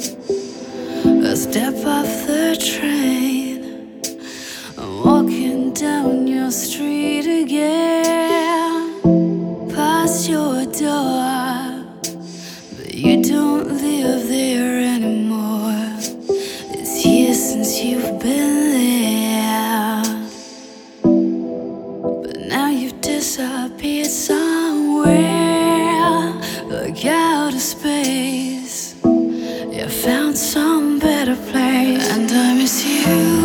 I step off the train, I'm walking down your street again, past your door, but you don't live there anymore. It's years since you've been there, but now you've disappeared somewhere, like out of space. You found some better place, and I miss you,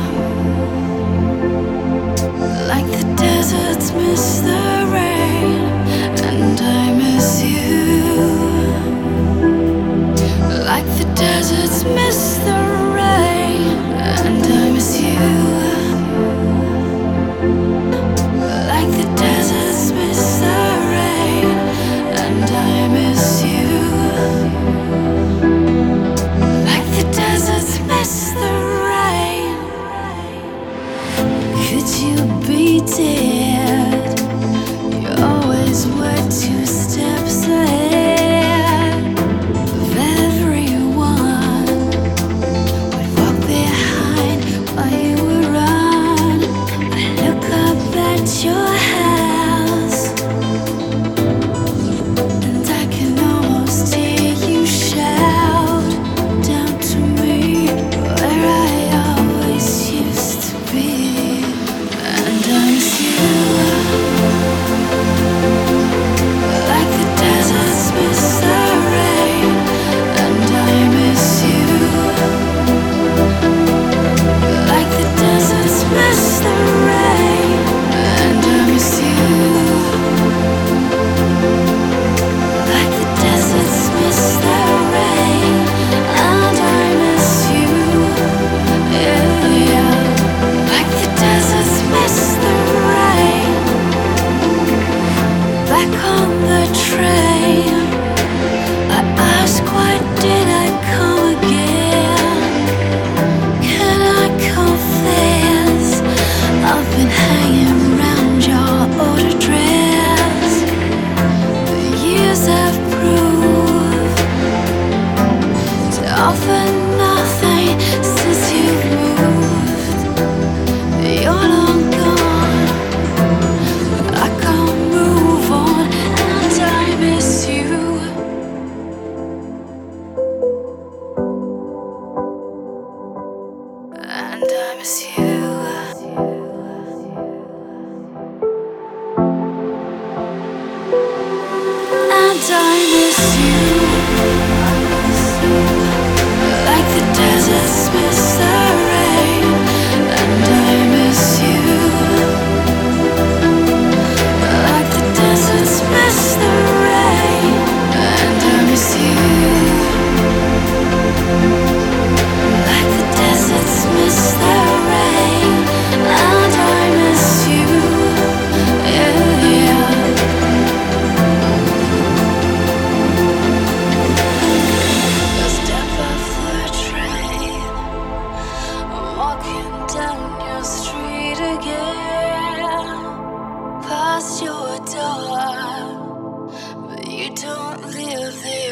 like the deserts miss the rain. And I miss you, like the deserts miss the rain. And I miss you, like the deserts miss the rain. And I miss you, miss the rain. Could you be dead? You always were 2 steps ahead of everyone. Would walk behind while you would run. I look up at your house, and I can almost hear you shout down to me, where I always used to be. And I miss you, like the deserts miss the rain. And I miss you, like the deserts miss the rain. And I miss you, like the deserts miss the rain. And I miss you, yeah, like the deserts miss the rain. Back on the train, I ask, why did I come again? Can I confess, I've been hanging around your old address. The years have proved to offer nothing since you've moved. You're long gone, but I can't move on. And I miss you, and I miss you, and I miss you, like the deserts miss the rain. And I miss you, like the deserts miss the rain. And I miss you, like the deserts miss the rain. And I miss you, yeah, yeah. I step off the train, I'm walking down your street again, past your door, but you don't live there